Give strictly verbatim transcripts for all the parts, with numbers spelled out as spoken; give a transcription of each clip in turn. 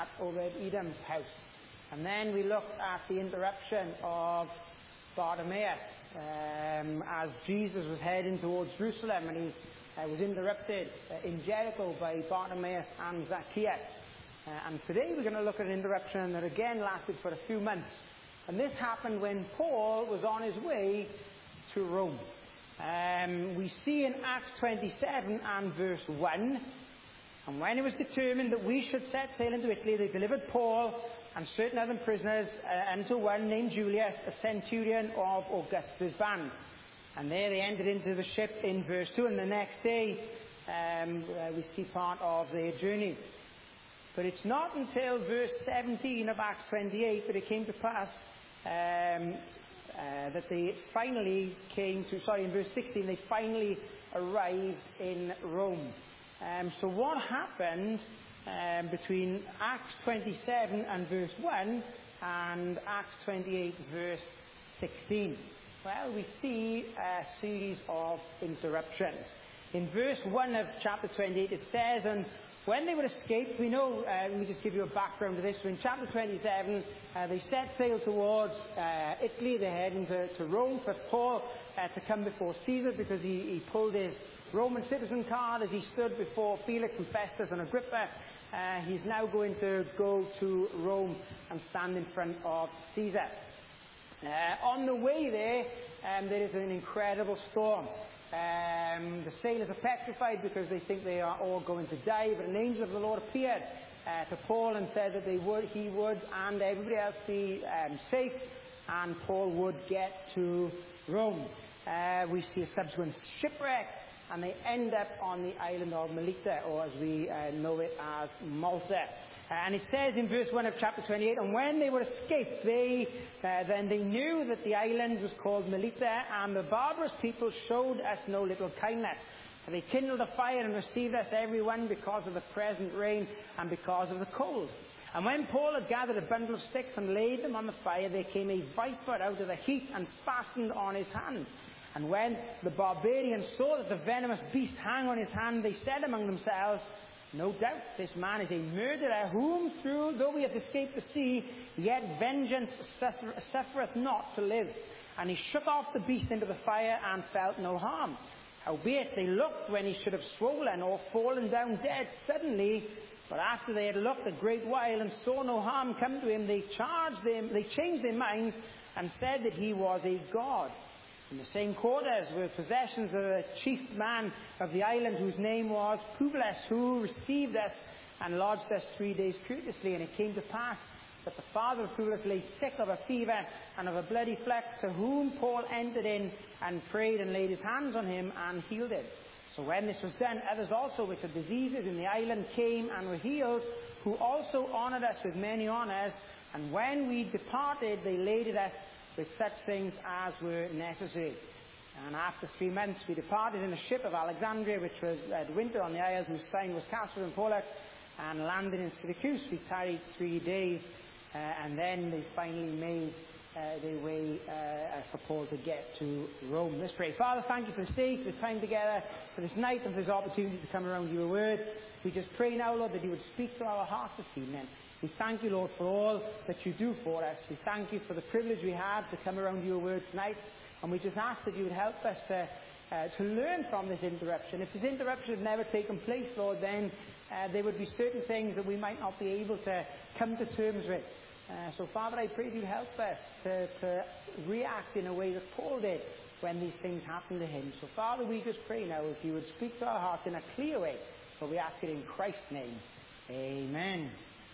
at Obed-Edom's house. And then we looked at the interruption of Bartimaeus um, as Jesus was heading towards Jerusalem, and he uh, was interrupted uh, in Jericho by Bartimaeus and Zacchaeus. Uh, and today we're going to look at an interruption that again lasted for a few months. And this happened when Paul was on his way to Rome. Um, we see in Acts twenty-seven and verse one, and when it was determined that we should set sail into Italy, they delivered Paul and certain other prisoners uh, unto one named Julius, a centurion of Augustus' band. And there they entered into the ship in verse two, and the next day um, uh, we see part of their journey. But it's not until verse seventeen of Acts twenty-eight that it came to pass um, uh, that they finally came to, sorry, in verse sixteen, they finally arrived in Rome. Um, so what happened um, between Acts twenty-seven and verse one and Acts twenty-eight verse sixteen? Well, we see a series of interruptions. In verse one of chapter twenty-eight it says, and when they were escaped, we know, uh, let me just give you a background to this. So in chapter twenty-seven, uh, they set sail towards uh, Italy. They're heading to, to Rome for Paul uh, to come before Caesar, because he, he pulled his Roman citizen card as he stood before Felix and Festus and Agrippa. Uh, he's now going to go to Rome and stand in front of Caesar. Uh, on the way there, um, there is an incredible storm. Um, the sailors are petrified because they think they are all going to die, but an angel of the Lord appeared uh, to Paul and said that they would, he would and everybody else be um, safe, and Paul would get to Rome. Uh, we see a subsequent shipwreck, and they end up on the island of Melita, or as we uh, know it as Malta. Uh, and it says in verse one of chapter twenty-eight, and when they were escaped, they uh, then they knew that the island was called Melita, and the barbarous people showed us no little kindness. They kindled a fire and received us every one because of the present rain and because of the cold. And when Paul had gathered a bundle of sticks and laid them on the fire, there came a viper out of the heat and fastened on his hand. And when the barbarians saw that the venomous beast hang on his hand, they said among themselves, no doubt this man is a murderer, whom through, though we have escaped the sea, yet vengeance suffer, suffereth not to live. And he shook off the beast into the fire and felt no harm. Howbeit they looked when he should have swollen or fallen down dead suddenly. But after they had looked a great while and saw no harm come to him, they charged them, they changed their minds and said that he was a god. In the same quarters were possessions of a chief man of the island, whose name was Publius, who received us and lodged us three days courteously. And it came to pass that the father of Publius lay sick of a fever and of a bloody fleck, to whom Paul entered in and prayed and laid his hands on him and healed him. So when this was done, others also which had diseases in the island came and were healed, who also honoured us with many honours. And when we departed, they laded us with such things as were necessary. And after three months we departed in a ship of Alexandria, which was at winter on the isles, whose sign was Castor and Pollux, and landed in Syracuse. We tarried three days, uh, and then they finally made uh, their way uh, for Paul to get to Rome. Let's pray. Father, thank you for this day, for this time together, for this night, and for this opportunity to come around your word. We just pray now, Lord, that you would speak to our hearts this evening. We thank you, Lord, for all that you do for us. We thank you for the privilege we have to come around your word tonight. And we just ask that you would help us to, uh, to learn from this interruption. If this interruption had never taken place, Lord, then uh, there would be certain things that we might not be able to come to terms with. Uh, so, Father, I pray that you help us to, to react in a way that Paul did when these things happened to him. So, Father, we just pray now if you would speak to our hearts in a clear way. For we ask it in Christ's name. Amen.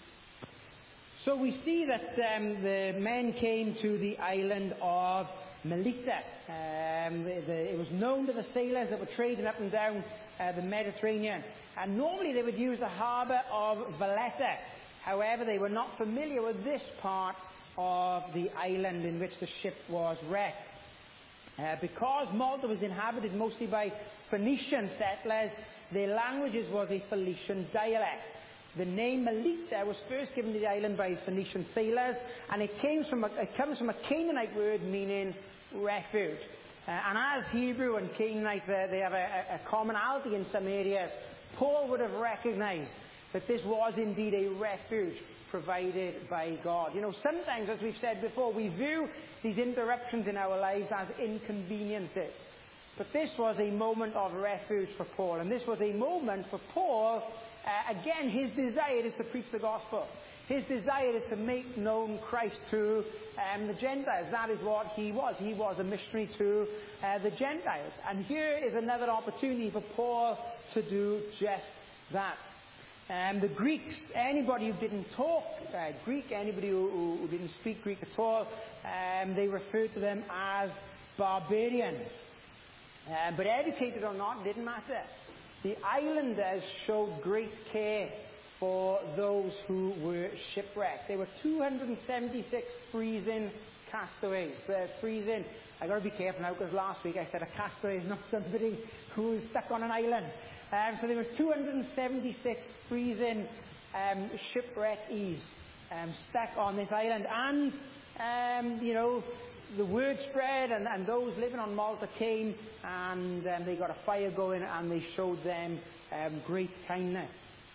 So we see that um, the men came to the island of Melita. Um, the, the, it was known to the sailors that were trading up and down uh, the Mediterranean. And normally they would use the harbour of Valletta. However, they were not familiar with this part of the island in which the ship was wrecked. Uh, because Malta was inhabited mostly by Phoenician settlers, their languages was a Phoenician dialect. The name Melita was first given to the island by Phoenician sailors, and it, came from a, it comes from a Canaanite word meaning refuge. Uh, and as Hebrew and Canaanite, uh, they have a, a commonality in some areas. Paul would have recognized that this was indeed a refuge provided by God. You know, sometimes, as we've said before, we view these interruptions in our lives as inconveniences. But this was a moment of refuge for Paul. And this was a moment for Paul, uh, again, his desire is to preach the gospel. His desire is to make known Christ to um, the Gentiles. That is what he was. He was a missionary to uh, the Gentiles. And here is another opportunity for Paul to do just that. Um, the Greeks, anybody who didn't talk uh, Greek, anybody who, who didn't speak Greek at all, um, they referred to them as barbarians. Uh, but educated or not, didn't matter. The islanders showed great care for those who were shipwrecked. There were two hundred seventy-six freezing castaways. Uh, freezing. I've got to be careful now because last week I said a castaway is not somebody who is stuck on an island. Um, so there were two hundred seventy-six freezing um, shipwreckees um, stuck on this island. And, um, you know, the word spread, and, and those living on Malta came, and um, they got a fire going, and they showed them um, great kindness.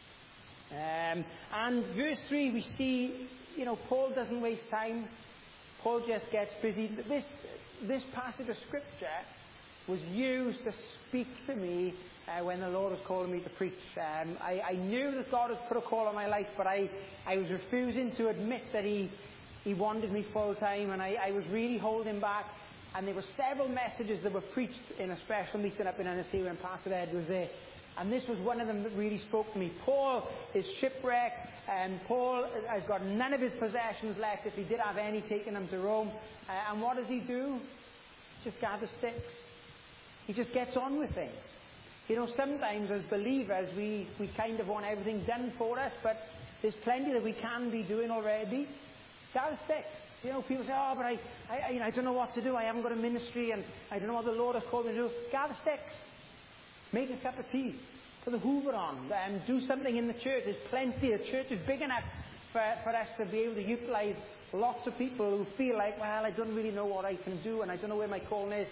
Um, and verse three, we see, you know, Paul doesn't waste time. Paul just gets busy. This, this passage of Scripture was used to speak to me uh, when the Lord was calling me to preach. Um, I, I knew that God had put a call on my life, but I, I was refusing to admit that He He wanted me full time, and I, I was really holding back. And there were several messages that were preached in a special meeting up in Annecy when Pastor Ed was there. And this was one of them that really spoke to me. Paul is shipwrecked, and Paul has got none of his possessions left, if he did have any, taking them to Rome. Uh, and what does he do? Just gather sticks. He just gets on with things. You know, sometimes as believers, we, we kind of want everything done for us, but there's plenty that we can be doing already. Gather sticks. You know, people say, oh, but I, I, you know, I don't know what to do. I haven't got a ministry, and I don't know what the Lord has called me to do. Gather sticks. Make a cup of tea. Put the Hoover on. And do something in the church. There's plenty. The church is big enough for, for us to be able to utilize lots of people who feel like, well, I don't really know what I can do, and I don't know where my calling is.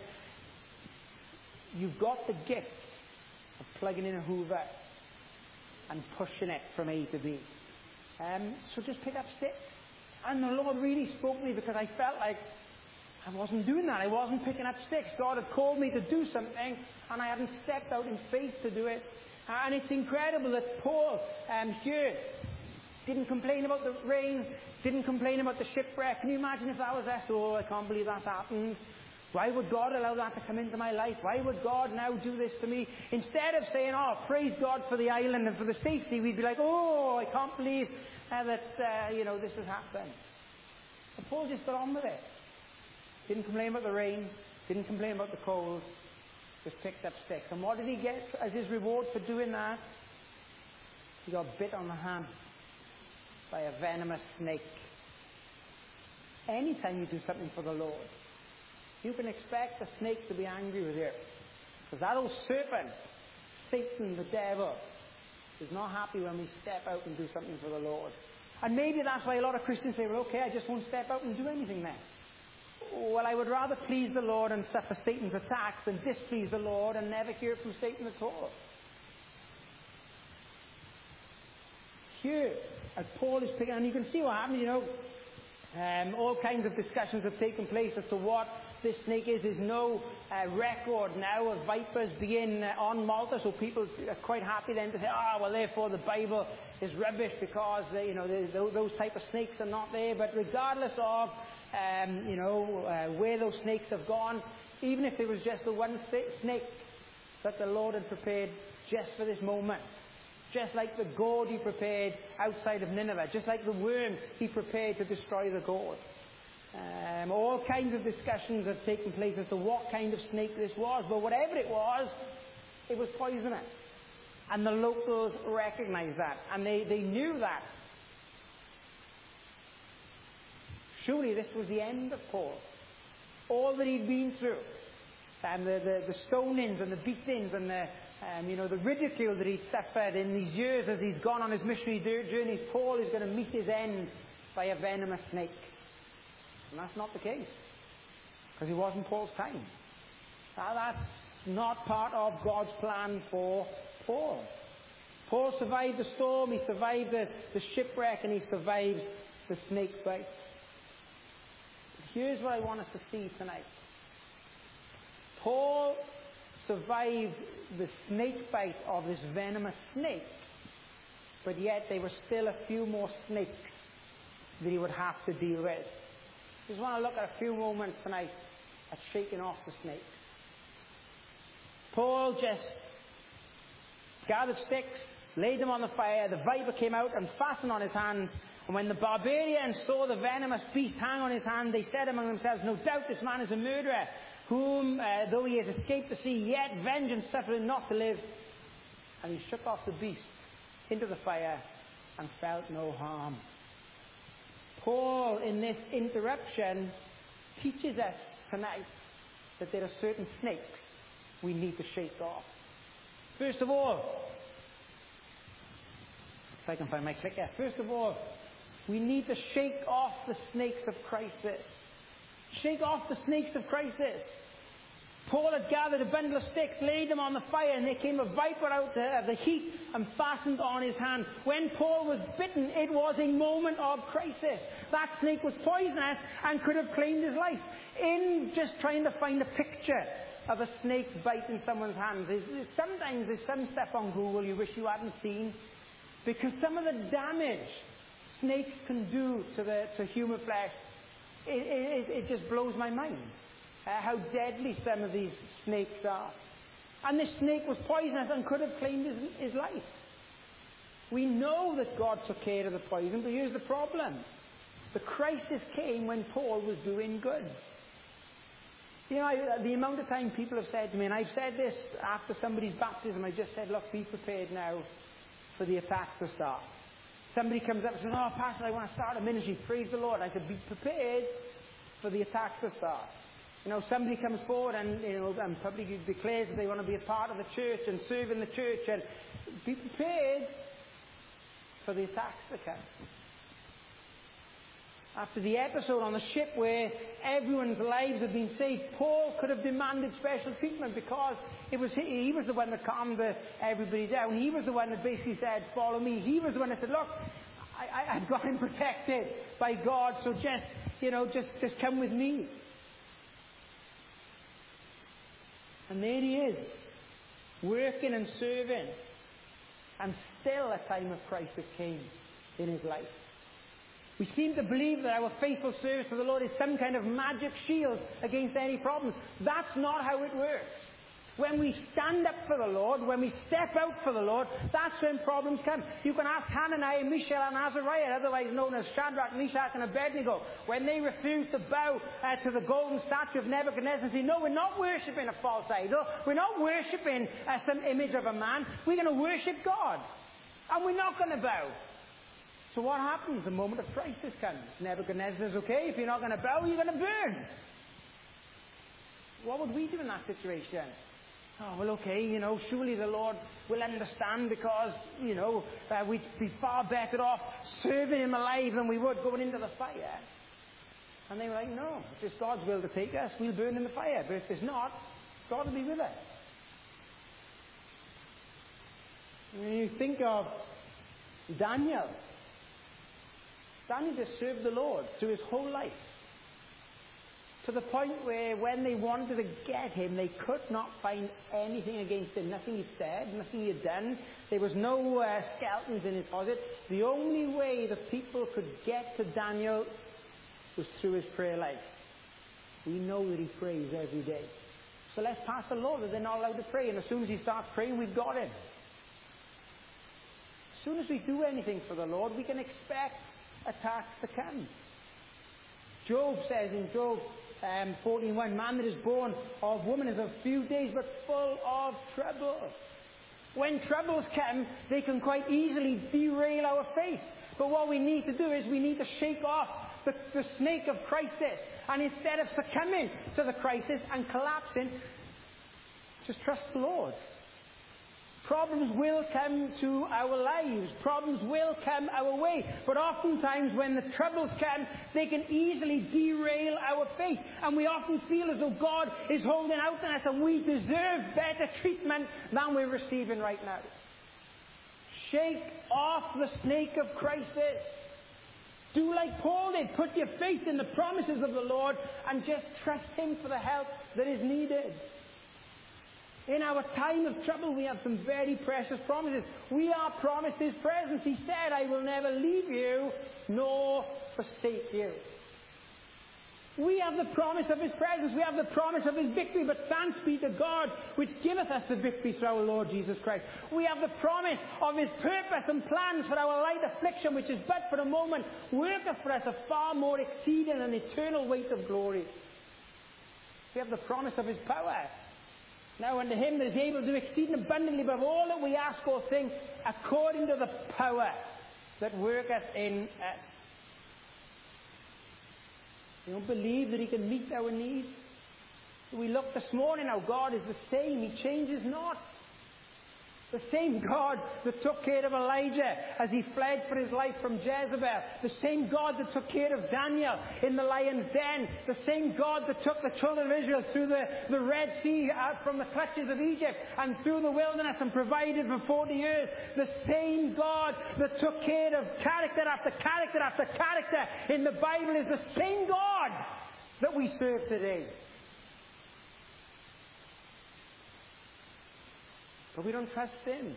You've got the gift of plugging in a Hoover and pushing it from A to B. Um, so just pick up sticks. And the Lord really spoke to me, because I felt like I wasn't doing that. I wasn't picking up sticks. God had called me to do something, and I hadn't stepped out in faith to do it. And it's incredible that Paul um, here didn't complain about the rain, didn't complain about the shipwreck. Can you imagine if that was us? Oh, I can't believe that's happened. Why would God allow that to come into my life? Why would God now do this to me? Instead of saying, oh, praise God for the island and for the safety, we'd be like, oh, I can't believe uh, that, uh, you know, this has happened. But Paul just got on with it. Didn't complain about the rain, didn't complain about the cold, just picked up sticks. And what did he get as his reward for doing that? He got bit on the hand by a venomous snake. Anytime you do something for the Lord, you can expect the snake to be angry with you. Because that old serpent, Satan, the devil, is not happy when we step out and do something for the Lord. And maybe that's why a lot of Christians say, well, okay, I just won't step out and do anything then. Well, I would rather please the Lord and suffer Satan's attacks than displease the Lord and never hear from Satan at all. Here, as Paul is picking, and you can see what happened, you know, um, all kinds of discussions have taken place as to what this snake is. There's no uh, record now of vipers being uh, on Malta, so people are quite happy then to say, ah, oh, well, therefore the Bible is rubbish because, uh, you know, those type of snakes are not there. But regardless of, um, you know, uh, where those snakes have gone, even if it was just the one snake that the Lord had prepared just for this moment, just like the gourd he prepared outside of Nineveh, just like the worm he prepared to destroy the gourd. Um, all kinds of discussions have taken place as to what kind of snake this was, but whatever it was, it was poisonous. And the locals recognized that, and they, they knew that. Surely this was the end of Paul. All that he'd been through, and the, the, the stonings and the beatings and the, um, you know, the ridicule that he'd suffered in these years as he's gone on his missionary journeys, Paul is going to meet his end by a venomous snake. And that's not the case, because it wasn't Paul's time. Now, that's not part of God's plan for Paul. Paul survived the storm, he survived the, the shipwreck, and he survived the snake bite. Here's what I want us to see tonight. Paul survived the snake bite of this venomous snake, but yet there were still a few more snakes that he would have to deal with. Just want to look at a few moments tonight at shaking off the snakes. Paul just gathered sticks, laid them on the fire, the viper came out and fastened on his hand. And when the barbarians saw the venomous beast hang on his hand, they said among themselves, "No doubt this man is a murderer, whom, uh, though he has escaped the sea, yet vengeance suffereth not to live." And he shook off the beast into the fire and felt no harm. Paul, in this interruption, teaches us tonight that there are certain snakes we need to shake off. First of all, if I can find my clicker. First of all, we need to shake off the snakes of crisis. Shake off the snakes of crisis. Paul had gathered a bundle of sticks, laid them on the fire, and there came a viper out of the heat and fastened on his hand. When Paul was bitten, it was a moment of crisis. That snake was poisonous and could have claimed his life. In just trying to find a picture of a snake biting someone's hands, sometimes there's some stuff on Google you wish you hadn't seen, because some of the damage snakes can do to the to human flesh, it, it, it just blows my mind. Uh, how deadly some of these snakes are. And this snake was poisonous and could have claimed his, his life. We know that God took care of the poison, but here's the problem. The crisis came when Paul was doing good. You know, I, the amount of time people have said to me, and I've said this after somebody's baptism, I just said, look, be prepared now for the attacks to start. Somebody comes up and says, "Oh, Pastor, I want to start a ministry. Praise the Lord." I said, be prepared for the attacks to start. You know, somebody comes forward and, you know, and publicly declares that they want to be a part of the church and serve in the church, and be prepared for the attacks to come. After the episode on the ship where everyone's lives had been saved, Paul could have demanded special treatment because it was he, he was the one that calmed the, everybody down. He was the one that basically said, "Follow me." He was the one that said, "Look, I, I, I've got him protected by God, so just, you know, just, just come with me." And there he is, working and serving. And still a time of crisis came in his life. We seem to believe that our faithful service to the Lord is some kind of magic shield against any problems. That's not how it works. When we stand up for the Lord, when we step out for the Lord, that's when problems come. You can ask Hananiah, Mishael, and Azariah, otherwise known as Shadrach, Meshach, and Abednego, when they refused to bow uh, to the golden statue of Nebuchadnezzar and say, "No, we're not worshipping a false idol. We're not worshipping uh, some image of a man. We're going to worship God. And we're not going to bow." So what happens? A moment of crisis comes. Nebuchadnezzar says, "Okay, if you're not going to bow, you're going to burn." What would we do in that situation? "Oh, well, okay, you know, surely the Lord will understand because, you know, uh, we'd be far better off serving Him alive than we would going into the fire." And they were like, "No, if it's God's will to take us, we'll burn in the fire. But if it's not, God will be with us." When you think of Daniel, Daniel just served the Lord through his whole life. To the point where when they wanted to get him, they could not find anything against him. Nothing he'd said, nothing he had done. There was no uh, skeletons in his closet. The only way the people could get to Daniel was through his prayer life. We know that he prays every day. So let's pass a law that they're not allowed to pray. And as soon as he starts praying, we've got him. As soon as we do anything for the Lord, we can expect attacks to come. Job says in Job um, fourteen one, "Man that is born of woman is of few days, but full of trouble." When troubles come, they can quite easily derail our faith. But what we need to do is we need to shake off the, the snake of crisis. And instead of succumbing to the crisis and collapsing, just trust the Lord. Problems will come to our lives. Problems will come our way. But oftentimes when the troubles come, they can easily derail our faith. And we often feel as though God is holding out on us and we deserve better treatment than we're receiving right now. Shake off the snake of crisis. Do like Paul did. Put your faith in the promises of the Lord and just trust Him for the help that is needed. In our time of trouble, we have some very precious promises. We are promised His presence. He said, I will never leave you nor forsake you. We have the promise of His presence. We have the promise of His victory. But thanks be to God, which giveth us the victory through our Lord Jesus Christ. We have the promise of His purpose and plans for our light affliction, which is but for a moment, worketh for us a far more exceeding and eternal weight of glory. We have the promise of His power. Now unto Him that is able to do exceeding abundantly above all that we ask or think, according to the power that worketh in us. You don't believe that He can meet our needs? We looked this morning how God is the same. He changes not. The same God that took care of Elijah as he fled for his life from Jezebel. The same God that took care of Daniel in the lion's den. The same God that took the children of Israel through the, the Red Sea out from the clutches of Egypt and through the wilderness and provided for forty years. The same God that took care of character after character after character in the Bible is the same God that we serve today. But we don't trust Him.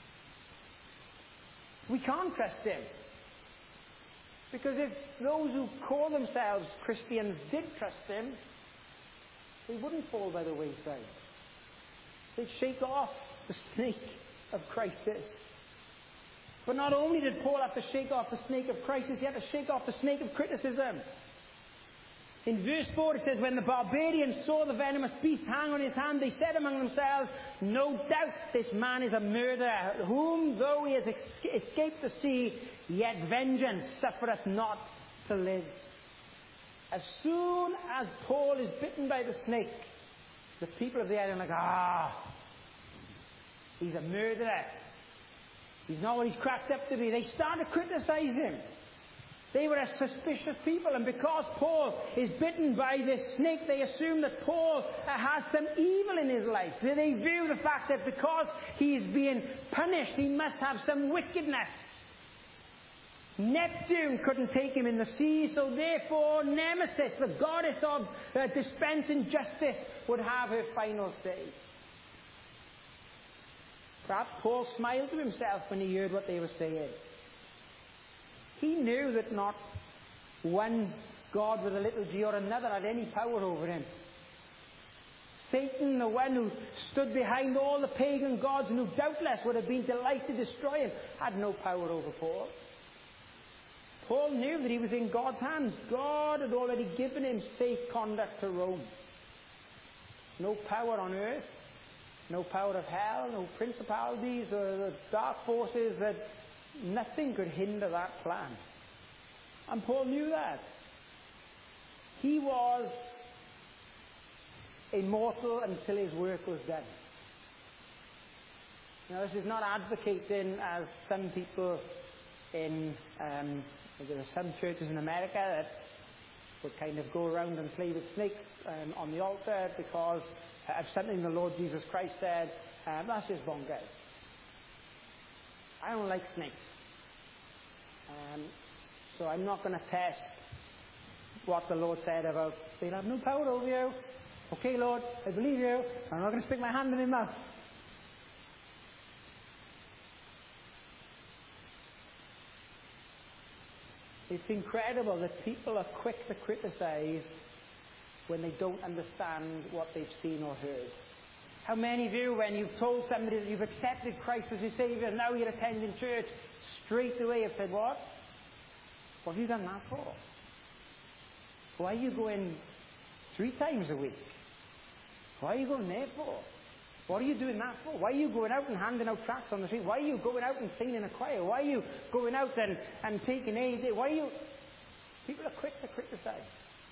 We can't trust Him. Because if those who call themselves Christians did trust Him, they wouldn't fall by the wayside. They'd shake off the snake of crisis. But not only did Paul have to shake off the snake of crisis, he had to shake off the snake of criticism. In verse four it says, when the barbarians saw the venomous beast hang on his hand, they said among themselves, no doubt this man is a murderer, whom though he has escaped the sea, yet vengeance suffereth not to live. As soon as Paul is bitten by the snake, the people of the area are like, ah, he's a murderer. He's not what he's cracked up to be. They start to criticize him. They were a suspicious people, and because Paul is bitten by this snake, they assume that Paul has some evil in his life. They view the fact that because he is being punished, he must have some wickedness. Neptune couldn't take him in the sea, so therefore Nemesis, the goddess of uh, dispensing justice, would have her final say. Perhaps Paul smiled to himself when he heard what they were saying. He knew that not one God with a little g or another had any power over him. Satan, the one who stood behind all the pagan gods and who doubtless would have been delighted to destroy him, had no power over Paul. Paul knew that he was in God's hands. God had already given him safe conduct to Rome. No power on earth, no power of hell, no principalities or the dark forces, that nothing could hinder that plan. And Paul knew that. He was immortal until his work was done. Now, this is not advocating, as some people in, um, there are some churches in America that would kind of go around and play with snakes um, on the altar because of something the Lord Jesus Christ said. Um, that's just bonkers. I don't like snakes. Um, so I'm not going to test what the Lord said about, they'll have no power over you. Okay, Lord, I believe you. I'm not going to stick my hand in his mouth. It's incredible that people are quick to criticize when they don't understand what they've seen or heard. How many of you, when you've told somebody that you've accepted Christ as your Saviour, and now you're attending church, straight away have said, what? What have you done that for? Why are you going three times a week? Why are you going there for? What are you doing that for? Why are you going out and handing out tracts on the street? Why are you going out and singing in a choir? Why are you going out and, and taking aid? Why are you... People are quick to criticize.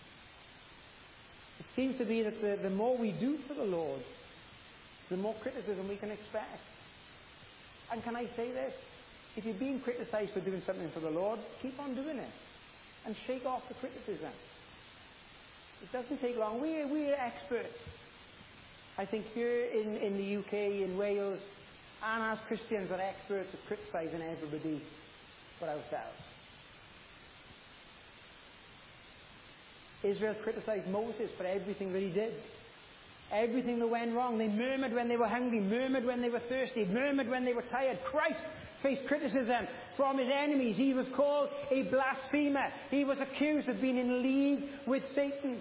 It seems to be that the, the more we do for the Lord, the more criticism we can expect. And can I say this? If you're being criticized for doing something for the Lord, keep on doing it. And shake off the criticism. It doesn't take long. We're, we're experts. I think here in, in the U K, in Wales, and as Christians are experts at criticising everybody but ourselves. Israel criticised Moses for everything that he did. Everything that went wrong. They murmured when they were hungry, murmured when they were thirsty, murmured when they were tired. Christ faced criticism from his enemies. He was called a blasphemer. He was accused of being in league with Satan.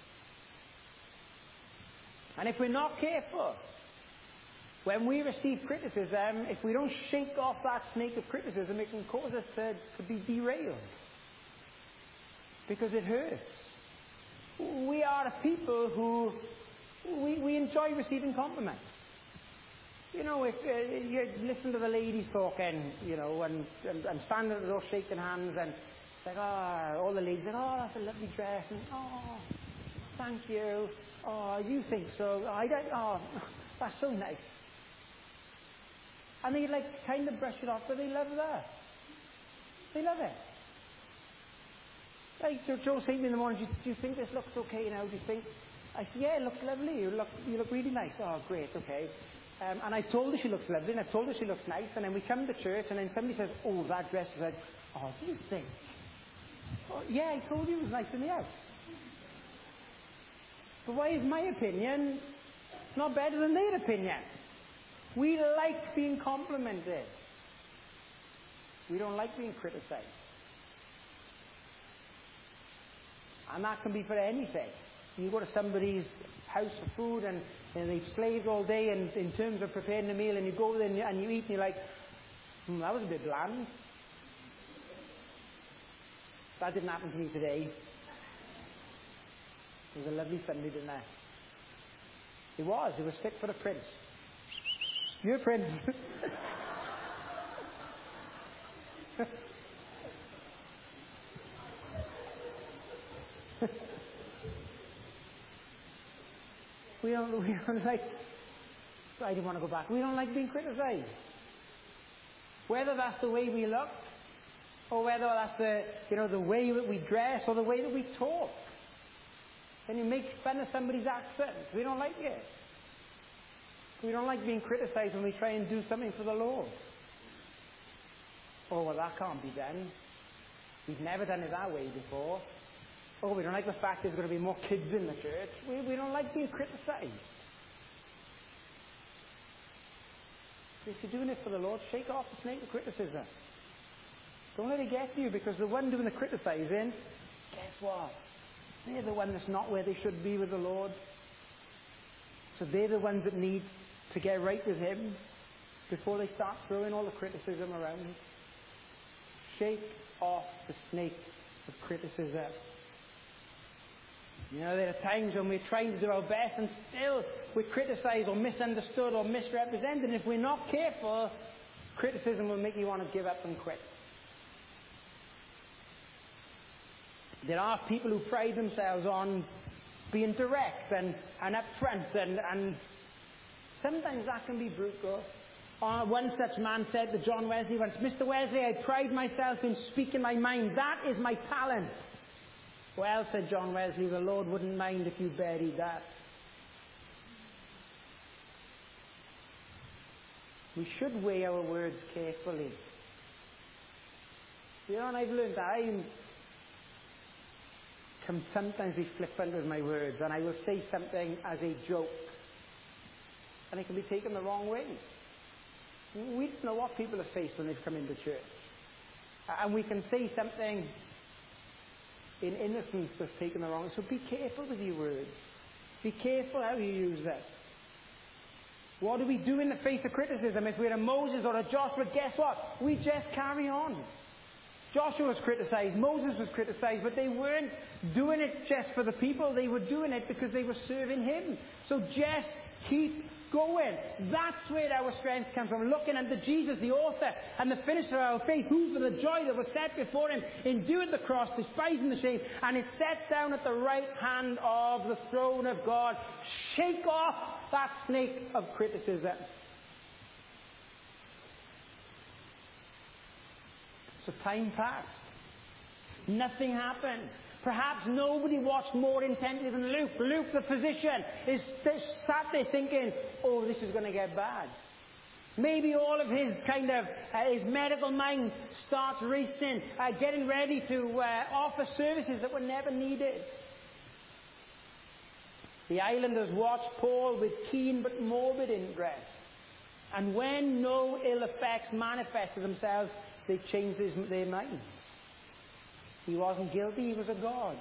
And if we're not careful, when we receive criticism, if we don't shake off that snake of criticism, it can cause us to, to be derailed. Because it hurts. We are a people who we, we enjoy receiving compliments. You know, if uh, you listen to the ladies talking, you know, and, and, and standing at the door shaking hands, and it's like, oh, all the ladies like, oh, that's a lovely dress, and oh, thank you, oh, you think so, I don't, oh, that's so nice. And they like kind of brush it off, but they love that. They love it. Like so Joe saying to me in the morning, do you, do you think this looks okay now? Do you think? I said, yeah, it looks lovely. You look, you look really nice. Oh, great, okay. Um, and I told her she looks lovely, and I told her she looks nice, and then we come to church, and then somebody says, oh, that dress is like, oh, do you think? Oh, yeah, I told you it was nice in the house. But why is my opinion not better than their opinion? We like being complimented. We don't like being criticized. And that can be for anything. You go to somebody's house for food, and, and they've slaved all day in, in terms of preparing a meal, and you go there and you, and you eat, and you're like, hmm, that was a bit bland. That didn't happen to me today. It was a lovely Sunday dinner. It was. It was fit for a prince. You're a prince. we don't. We don't like. I didn't want to go back. We don't like being criticised. Whether that's the way we look, or whether that's the you know the way that we dress, or the way that we talk. When you make fun of somebody's accent, we don't like it. We don't like being criticised when we try and do something for the Lord. Oh, well, that can't be done. We've never done it that way before. Oh, we don't like the fact there's going to be more kids in the church. We, we don't like being criticised. If you're doing it for the Lord, shake off the snake of criticism. Don't let it get to you, because the one doing the criticising, guess what? They're the one that's not where they should be with the Lord. So they're the ones that need to get right with Him before they start throwing all the criticism around. Shake off the snake of criticism. You know, there are times when we're trying to do our best and still we're criticised or misunderstood or misrepresented. And if we're not careful, criticism will make you want to give up and quit. There are people who pride themselves on being direct and, and upfront, and, and sometimes that can be brutal. Uh, one such man said to John Wesley once, Mister Wesley, I pride myself in speaking my mind. That is my talent. Well, said John Wesley, the Lord wouldn't mind if you buried that. We should weigh our words carefully. You know, and I've learned that I can sometimes be flippant with my words, and I will say something as a joke, and it can be taken the wrong way. We don't know what people have faced when they've come into church, and we can say something in innocence that's taken the wrong way. So be careful with your words. Be careful how you use them. What do we do in the face of criticism? If we're a Moses or a Joshua, guess what? We just carry on. Joshua was criticized, Moses was criticized, but they weren't doing it just for the people. They were doing it because they were serving Him. So just keep going. That's where our strength comes from. Looking unto Jesus, the author and the finisher of our faith, who for the joy that was set before Him endured the cross, despising the shame, and is set down at the right hand of the throne of God. Shake off that snake of criticism. So time passed. Nothing happened. Perhaps nobody watched more intently than Luke. Luke, the physician, is sat there thinking, oh, this is going to get bad. Maybe all of his kind of, uh, his medical mind starts racing, uh, getting ready to uh, offer services that were never needed. The islanders watched Paul with keen but morbid interest. And when no ill effects manifested themselves, they changed his, their minds. He wasn't guilty, he was a god.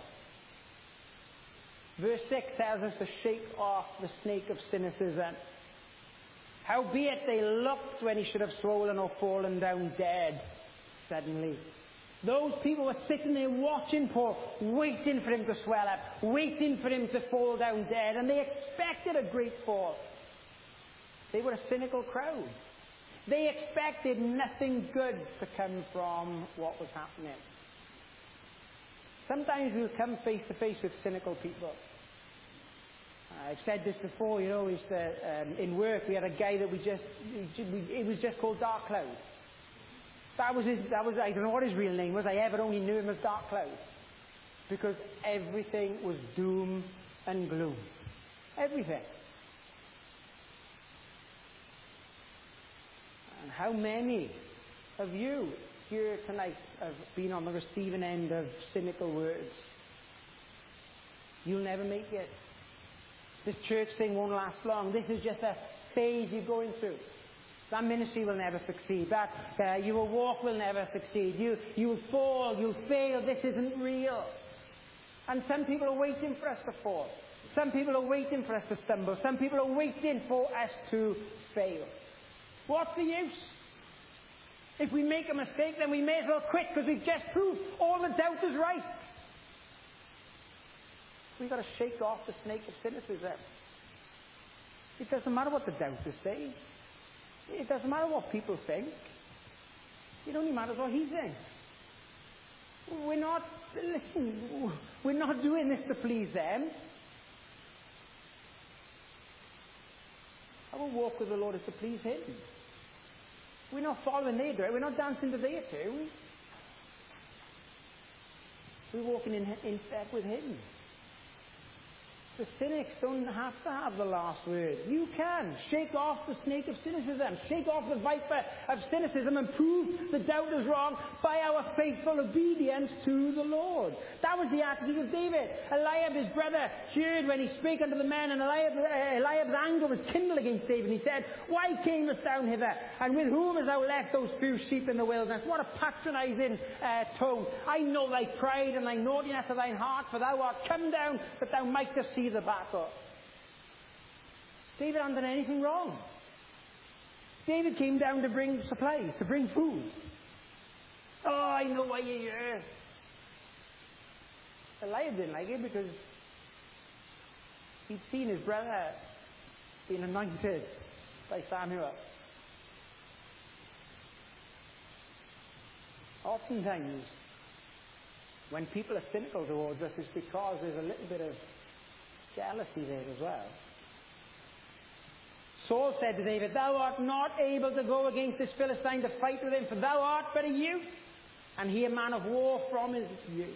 Verse six tells us to shake off the snake of cynicism. Howbeit they looked when he should have swollen or fallen down dead suddenly. Those people were sitting there watching Paul, waiting for him to swell up, waiting for him to fall down dead, and they expected a great fall. They were a cynical crowd. They expected nothing good to come from what was happening. Sometimes we'll come face to face with cynical people. I've said this before, you know, is that, um, in work we had a guy that we just, it was just called Dark Cloud. That was his, that was, I don't know what his real name was, I ever only knew him as Dark Cloud. Because everything was doom and gloom. Everything. And how many of you here tonight have been on the receiving end of cynical words? You'll never make it. This church thing won't last long. This is just a phase you're going through. That ministry will never succeed. That uh, your walk will never succeed. You you will fall. You'll fail. This isn't real. And some people are waiting for us to fall. Some people are waiting for us to stumble. Some people are waiting for us to fail. What's the use? If we make a mistake, then we may as well quit because we've just proved all the doubt is right. We've got to shake off the snake of cynicism. It doesn't matter what the doubters say. It doesn't matter what people think. It only matters what he thinks. We're not, listen, we're not doing this to please them. Our walk with the Lord is to please him. We're not following their direction. We're not dancing to their tune. We're walking in, in step with him. The cynics don't have to have the last word. You can. Shake off the snake of cynicism. Shake off the viper of cynicism and prove the doubters wrong by our faithful obedience to the Lord. That was the attitude of David. Eliab, his brother, heard when he spake unto the men, and Eliab, uh, Eliab's anger was kindled against David. He said, Why camest thou hither? And with whom hast thou left those few sheep in the wilderness? What a patronizing uh, tone. I know thy pride and thy naughtiness of thine heart, for thou art come down that thou mightest see the battle. David hadn't done anything wrong. David came down to bring supplies, to bring food. Oh, I know why you're here. Eliab didn't like it because he'd seen his brother being anointed by Samuel. Oftentimes, when people are cynical towards us, it's because there's a little bit of jealousy there as well. Saul said to David, Thou art not able to go against this Philistine to fight with him, for thou art but a youth, and he a man of war from his youth.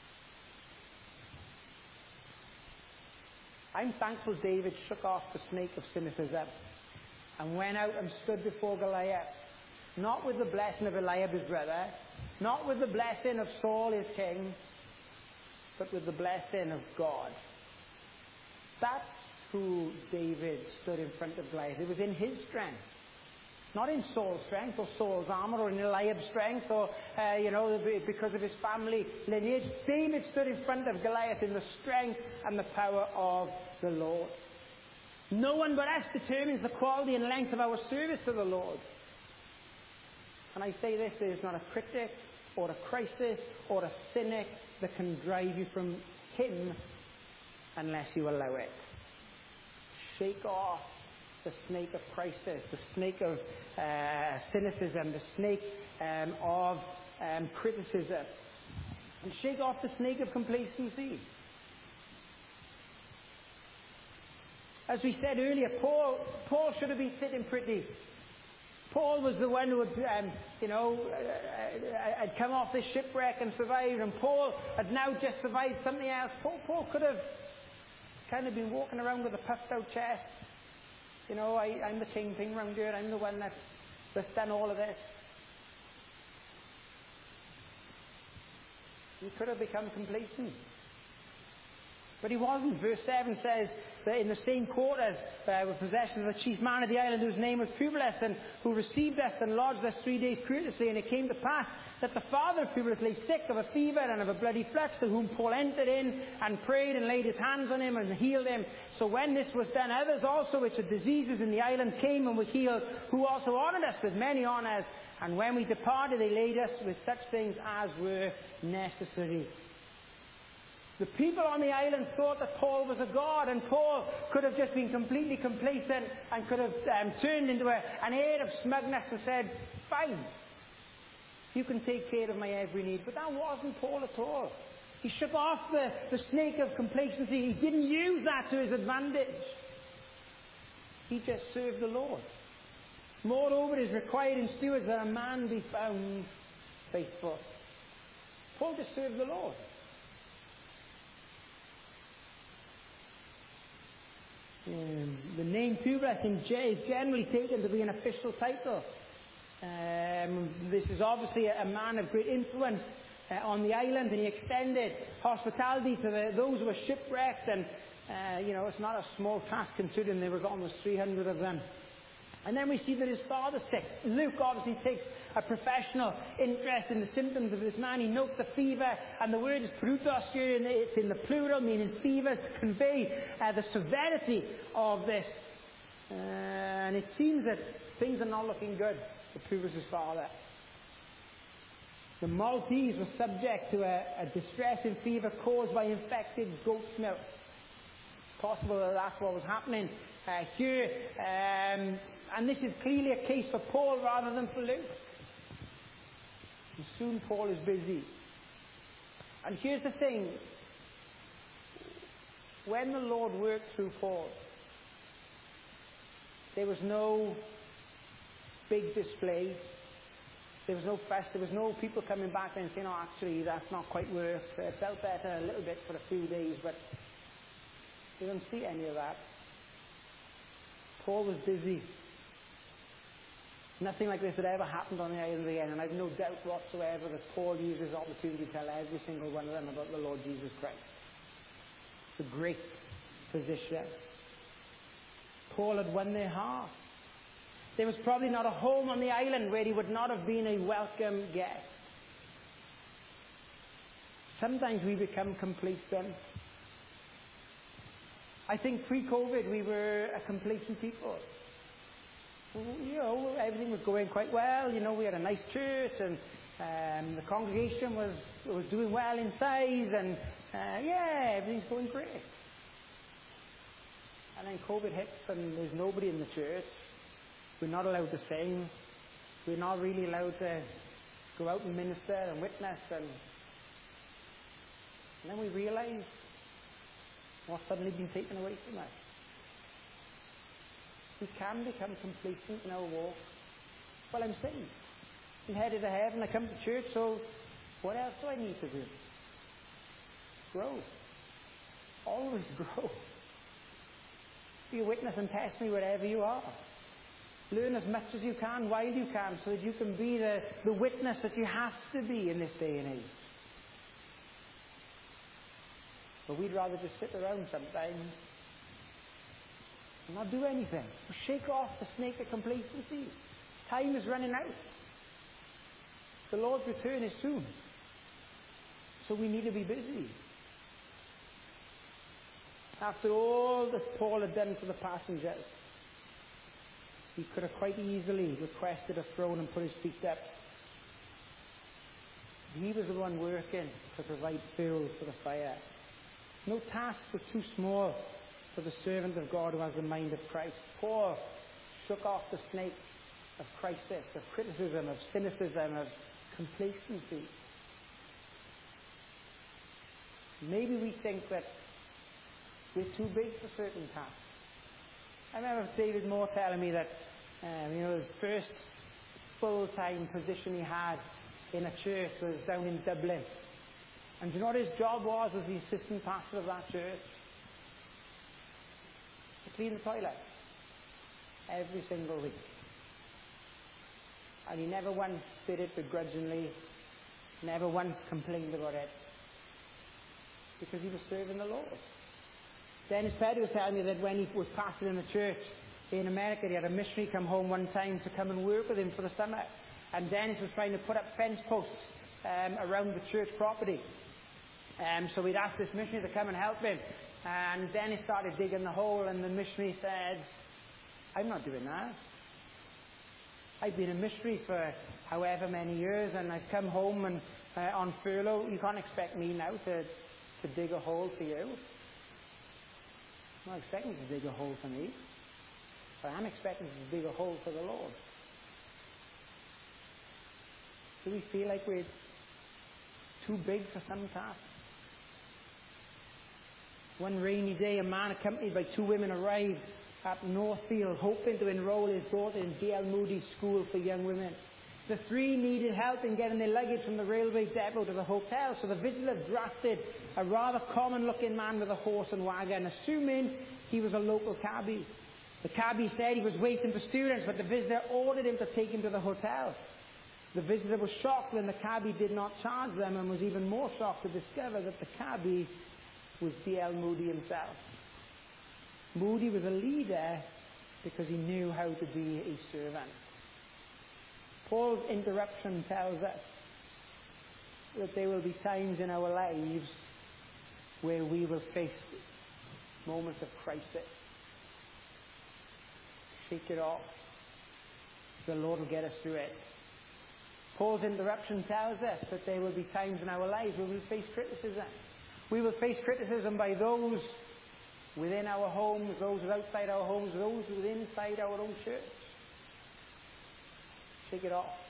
I'm thankful David shook off the snake of cynicism and went out and stood before Goliath, not with the blessing of Eliab his brother, not with the blessing of Saul his king, but with the blessing of God. That's who David stood in front of Goliath. It was in his strength. Not in Saul's strength or Saul's armor or in Eliab's strength or, uh, you know, because of his family lineage. David stood in front of Goliath in the strength and the power of the Lord. No one but us determines the quality and length of our service to the Lord. And I say this, there is not a critic or a crisis or a cynic that can drive you from him unless you allow it. Shake off the snake of crisis, the snake of uh, cynicism, the snake um, of um, criticism, and shake off the snake of complacency. As we said earlier, Paul, Paul should have been sitting pretty. Paul was the one who had, um, you know, uh, had come off this shipwreck and survived, and Paul had now just survived something else. Paul, Paul could have kind of been walking around with a puffed out chest, You know, I, I'm the kingpin round here. I'm the one that's, that's done all of this. He could have become complacent. But he wasn't. Verse seven says that in the same quarters uh, were possessions of the chief man of the island, whose name was Publius, and who received us and lodged us three days courteously. And it came to pass that the father of Publius lay sick of a fever and of a bloody flux, to whom Paul entered in and prayed and laid his hands on him and healed him. So when this was done, others also which had diseases in the island came and were healed, who also honoured us with many honours. And when we departed, they laid us with such things as were necessary. The people on the island thought that Paul was a god, and Paul could have just been completely complacent and could have um, turned into a, an air of smugness and said, fine, you can take care of my every need. But that wasn't Paul at all. He shook off the, the snake of complacency. He didn't use that to his advantage. He just served the Lord. Moreover, it is required in stewards that a man be found faithful. Paul just served the Lord. Um, the name Publius in J is generally taken to be an official title. Um, this is obviously a, a man of great influence uh, on the island, and he extended hospitality to the, those who were shipwrecked. And uh, you know, it's not a small task considering there were almost three hundred of them. And then we see that his father's sick. Luke obviously takes a professional interest in the symptoms of this man. He notes the fever, and the word is prutos here, and it's in the plural, meaning fever, to convey uh, the severity of this. Uh, and it seems that things are not looking good for Publius' father. The Maltese were subject to a, a distressing fever caused by infected goat's milk. It's possible that that's what was happening uh, here. Um, and this is clearly a case for Paul rather than for Luke. And soon Paul is busy. And here's the thing. When the Lord worked through Paul, there was no big display. There was no fuss. There was no people coming back and saying, oh, actually, that's not quite worked. It felt better a little bit for a few days, but you don't see any of that. Paul was busy. Nothing like this had ever happened on the island again, and I've no doubt whatsoever that Paul used this opportunity to tell every single one of them about the Lord Jesus Christ. It's a great position. Paul had won their hearts. There was probably not a home on the island where he would not have been a welcome guest. Sometimes we become complacent. I think pre-COVID we were a complacent people. You know, everything was going quite well. You know, we had a nice church, and um, the congregation was was doing well in size, and uh, yeah, everything's going great. And then COVID hits, and there's nobody in the church. We're not allowed to sing. We're not really allowed to go out and minister and witness, and, and then we realise what's suddenly been taken away from us. We can become complacent in our walk. Well, I'm saved. I'm headed to heaven. I come to church, so what else do I need to do? Grow. Always grow. Be a witness and test me wherever you are. Learn as much as you can while you can, so that you can be the, the witness that you have to be in this day and age. But we'd rather just sit around sometimes and not do anything. Or shake off the snake of complacency. Time is running out. The Lord's return is soon. So we need to be busy. After all that Paul had done for the passengers, he could have quite easily requested a throne and put his feet up. He was the one working to provide fuel for the fire. No task was too small for the servant of God who has the mind of Christ. Paul shook off the snake of crisis, of criticism, of cynicism, of complacency. Maybe we think that we're too big for certain tasks. I remember David Moore telling me that um, you know, the first full-time position he had in a church was down in Dublin. And do you know what his job was as the assistant pastor of that church? To clean the toilet. every single week. And he never once did it begrudgingly, never once complained about it, because he was serving the Lord. Dennis Petty was telling me that when he was pastoring a church in America, he had a missionary come home one time to come and work with him for the summer. And Dennis was trying to put up fence posts um, around the church property. Um, so we'd asked this missionary to come and help him. And Dennis started digging the hole, and the missionary said, "I'm not doing that. I've been a missionary for however many years, and I've come home and uh, on furlough. You can't expect me now to, to dig a hole for you. I'm not expecting you to dig a hole for me, but I'm expecting you to dig a hole for the Lord." Do we feel like we're too big for some tasks? One rainy day, a man accompanied by two women arrived at Northfield, hoping to enroll his daughter in D L Moody's School for Young Women. The three needed help in getting their luggage from the railway depot to the hotel, so the visitor drafted a rather common-looking man with a horse and wagon, assuming he was a local cabbie. The cabbie said he was waiting for students, but the visitor ordered him to take him to the hotel. The visitor was shocked when the cabbie did not charge them, and was even more shocked to discover that the cabbie was D L Moody himself. Moody was a leader because he knew how to be a servant. Paul's interruption tells us that there will be times in our lives where we will face moments of crisis. Shake it off. The Lord will get us through it. Paul's interruption tells us that there will be times in our lives where we will face criticism. We will face criticism by those within our homes, those outside our homes, those within inside our own church. Shake it off.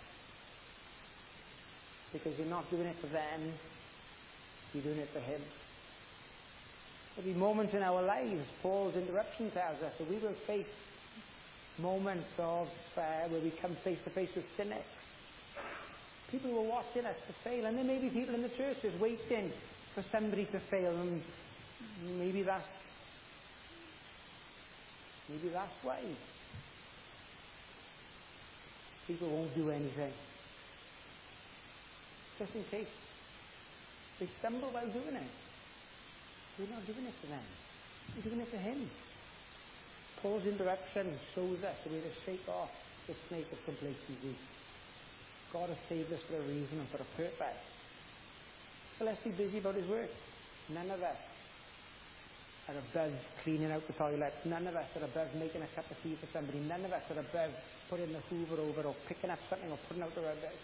Because you're not doing it for them, you're doing it for Him. There'll be moments in our lives, Paul's interruption tells us, that we will face moments of uh, where we come face to face with cynics. People who are watching us to fail, and there may be people in the churches waiting for somebody to fail, and maybe that's maybe that's why people won't do anything, just in case they stumble while doing it. We're not doing it for them, we're doing it for Him. Paul's interruption shows us the way to shake off the snake of complacency. God has saved us for a reason and for a purpose. So let's be busy about His work. None of us are above cleaning out the toilet. None of us are above making a cup of tea for somebody. None of us are above putting the hoover over or picking up something or putting out the rubbish.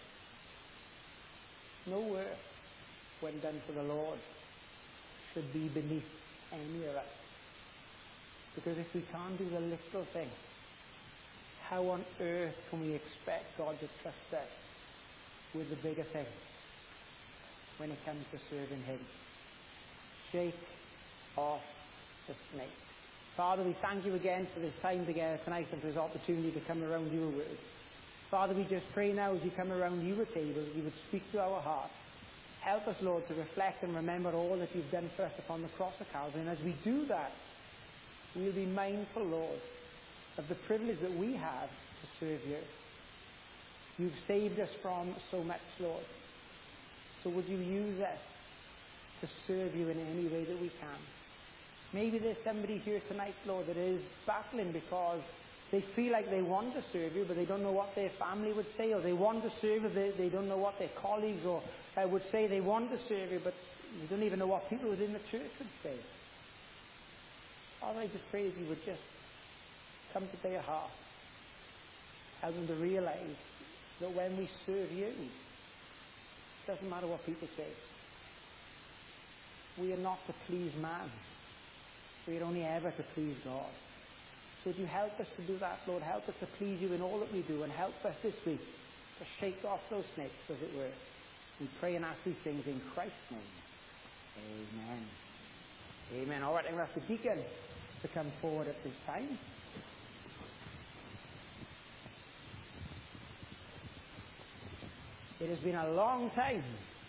No work, when done for the Lord, should be beneath any of us. Because if we can't do the little thing, how on earth can we expect God to trust us with the bigger things when it comes to serving Him? Shake off the snake. Father, we thank You again for this time together tonight and for this opportunity to come around Your word. Father, we just pray now as we come around Your table that You would speak to our hearts. Help us, Lord, to reflect and remember all that You've done for us upon the cross of Calvary. And as we do that, we'll be mindful, Lord, of the privilege that we have to serve You. You've saved us from so much, Lord. So would You use us to serve You in any way that we can. Maybe there's somebody here tonight, Lord, that is battling because they feel like they want to serve You, but they don't know what their family would say, or they want to serve You, they, they don't know what their colleagues or uh, would say. They want to serve You, but they don't even know what people within the church would say. Father, I just pray that You would just come to their heart. Help them to realize that when we serve You, it doesn't matter what people say. We are not to please man. We are only ever to please God. So would You help us to do that, Lord? Help us to please You in all that we do, and help us this week to shake off those snakes, as it were. We pray and ask these things in Christ's name. Amen. Amen. All right, I'm going to ask the deacon to come forward at this time. It has been a long time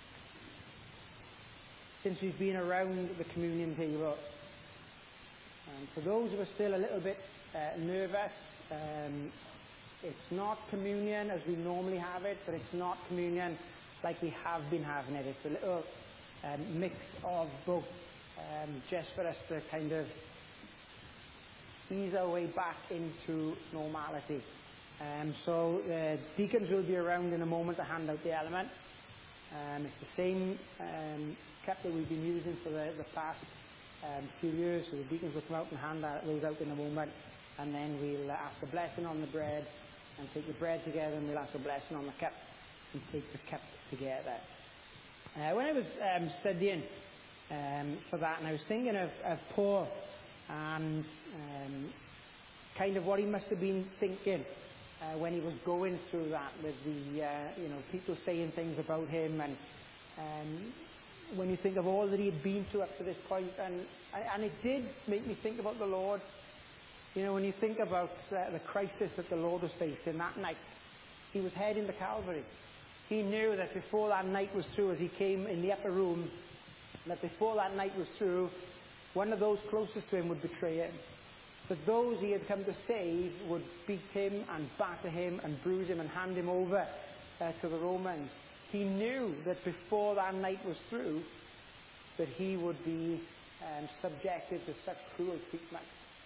since we've been around the communion table. And for those who are still a little bit uh, nervous Um, it's not communion as we normally have it, but it's not communion like we have been having it. It's a little um, mix of both, um, just for us to kind of ease our way back into normality. Um, so uh, deacons will be around in a moment to hand out the elements. Um, it's the same um, cup that we've been using for the, the past um, few years. So the deacons will come out and hand those out in a moment, and then we'll uh, ask a blessing on the bread and take the bread together, and we'll ask a blessing on the cup and take the cup together. Uh, when I was um, studying um, for that, and I was thinking of, of Paul and um, kind of what he must have been thinking Uh, when he was going through that with the, uh, you know, people saying things about him, and um, when you think of all that he had been through up to this point, and and it did make me think about the Lord. You know, when you think about uh, the crisis that the Lord was facing that night, he was heading to Calvary. He knew that before that night was through, as he came in the upper room, that before that night was through, one of those closest to him would betray him. That those he had come to save would beat him and batter him and bruise him and hand him over uh, to the Romans. He knew that before that night was through, that he would be um, subjected to such cruel treatment.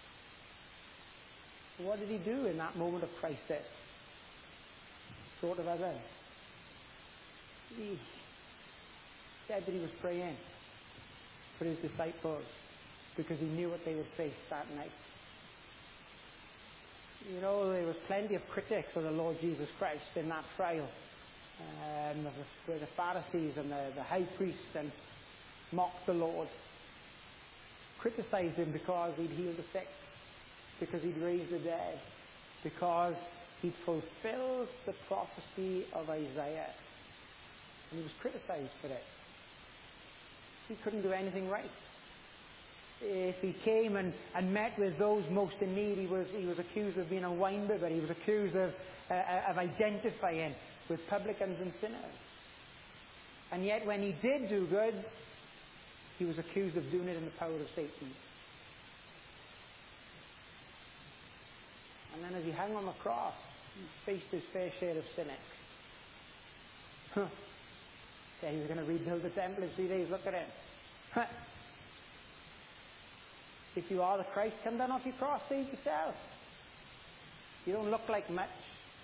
What did he do in that moment of crisis? Short of others, he said that he was praying for his disciples because he knew what they would face that night. You know, there was plenty of critics of the Lord Jesus Christ in that trial. Um, the, the Pharisees and the, the high priests and mocked the Lord. Criticized him because he'd healed the sick, because he'd raised the dead, because he'd fulfilled the prophecy of Isaiah. And he was criticized for it. He couldn't do anything right. If he came and, and met with those most in need, he was, he was accused of being a winebibber. He was accused of, uh, of identifying with publicans and sinners. And yet when he did do good, he was accused of doing it in the power of Satan. And then as he hung on the cross, he faced his fair share of cynics. Huh. Yeah, he was going to rebuild the temple in three days. Look at him. Huh. If you are the Christ, come down off your cross, save yourself. You don't look like much.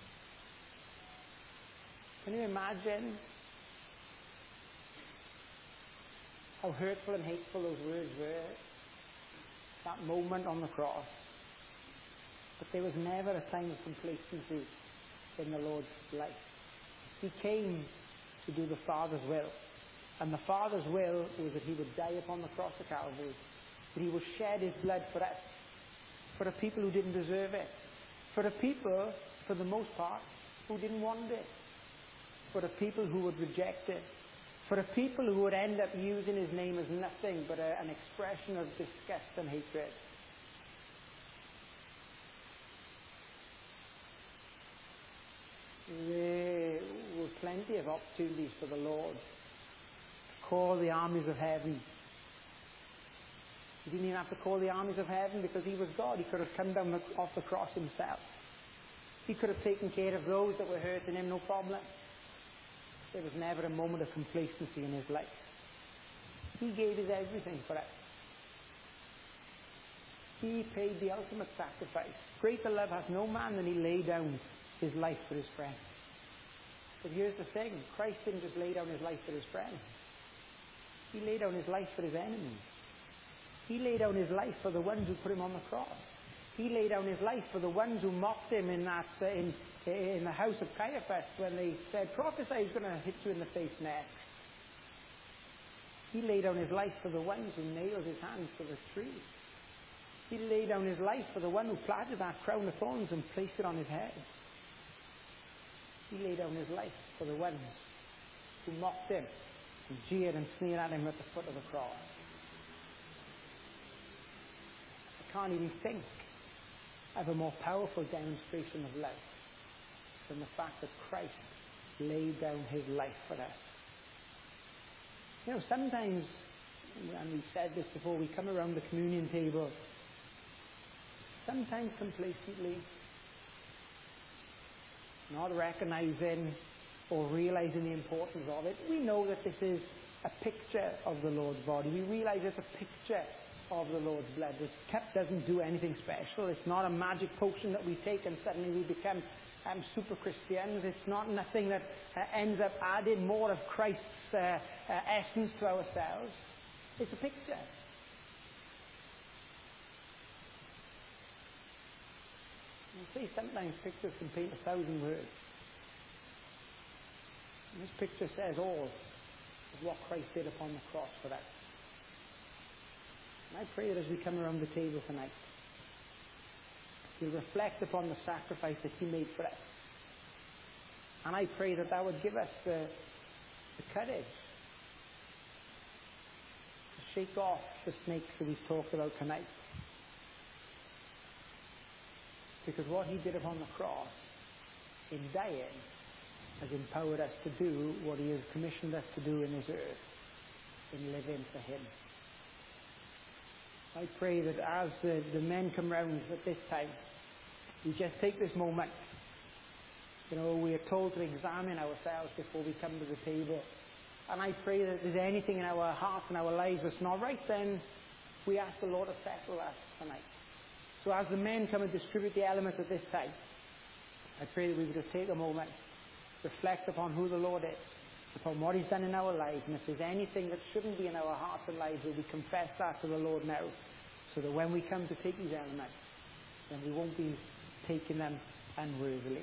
Can you imagine how hurtful and hateful those words were? That moment on the cross. But there was never a time of complacency in the Lord's life. He came to do the Father's will. And the Father's will was that he would die upon the cross of Calvary. That he would shed his blood for us, for the people who didn't deserve it, for the people, for the most part, who didn't want it, for the people who would reject it, for the people who would end up using his name as nothing but a, an expression of disgust and hatred. There were plenty of opportunities for the Lord to call the armies of heaven. He didn't even have to call the armies of heaven because he was God. He could have come down the, off the cross himself. He could have taken care of those that were hurting him, no problem. There was never a moment of complacency in his life. He gave his everything for us. He paid the ultimate sacrifice. Greater love has no man than he laid down his life for his friends. But here's the thing. Christ didn't just lay down his life for his friends. He laid down his life for his enemies. He laid down his life for the ones who put him on the cross. He laid down his life for the ones who mocked him in that uh, in, in the house of Caiaphas when they said, prophesy, he's going to hit you in the face next. He laid down his life for the ones who nailed his hands to the tree. He laid down his life for the one who planted that crown of thorns and placed it on his head. He laid down his life for the ones who mocked him and jeered and sneered at him at the foot of the cross. I can't even think of a more powerful demonstration of love than the fact that Christ laid down his life for us. You know, sometimes, and we've said this before, we come around the communion table, sometimes complacently, not recognizing or realizing the importance of it. We know that this is a picture of the Lord's body. We realize it's a picture of the Lord's blood. The cup doesn't do anything special. It's not a magic potion that we take and suddenly we become um, super Christians. It's not nothing that uh, ends up adding more of Christ's uh, uh, essence to ourselves. It's a picture. You see, sometimes pictures can paint a thousand words. And this picture says all of what Christ did upon the cross for us. And I pray that as we come around the table tonight, we'll reflect upon the sacrifice that He made for us. And I pray that that would give us the, the courage to shake off the snakes that we've talked about tonight. Because what He did upon the cross, in dying, has empowered us to do what He has commissioned us to do in this earth, in living for Him. I pray that as the, the men come round at this time, we just take this moment. You know, we are told to examine ourselves before we come to the table. And I pray that if there's anything in our hearts and our lives that's not right, then we ask the Lord to settle that tonight. So as the men come and distribute the elements at this time, I pray that we would just take a moment, reflect upon who the Lord is, upon what He's done in our lives, and if there's anything that shouldn't be in our hearts and lives, that we confess that to the Lord now, so that when we come to take these elements, then we won't be taking them unworthily.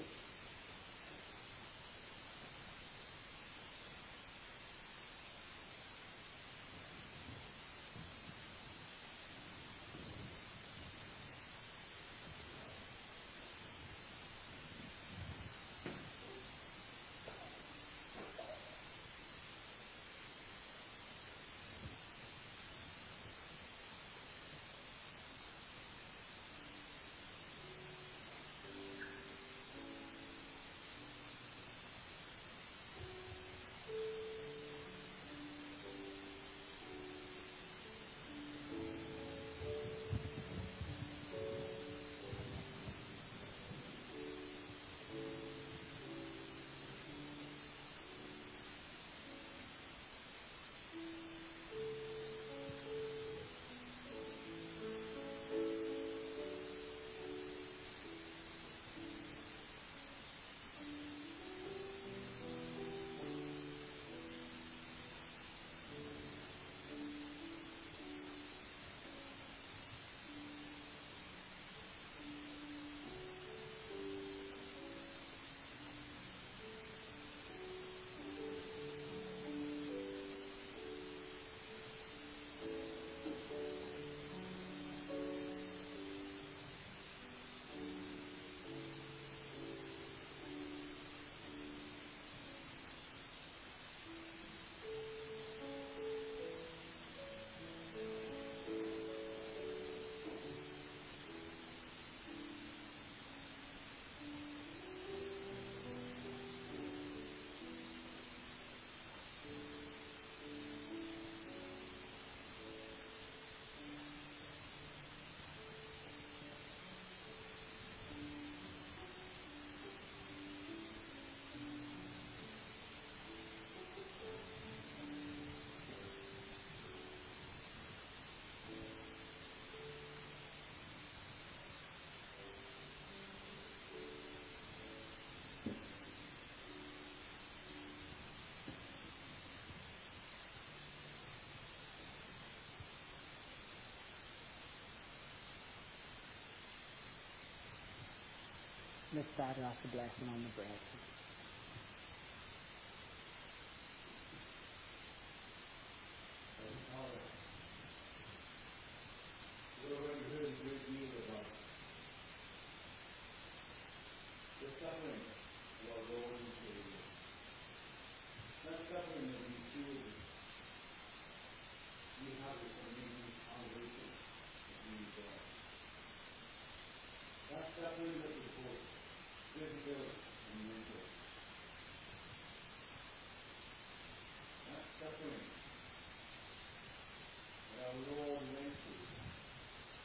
Let's start off the blessing on the bread.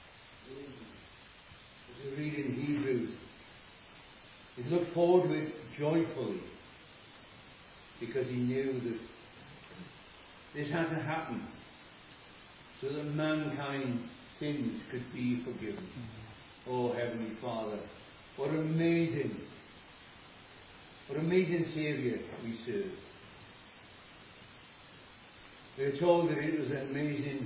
Read in Hebrews. It looked forward with joyfully, because he knew that this had to happen so that mankind's sins could be forgiven. Oh, Heavenly Father, what amazing, what amazing Saviour we serve. We're told that it was an amazing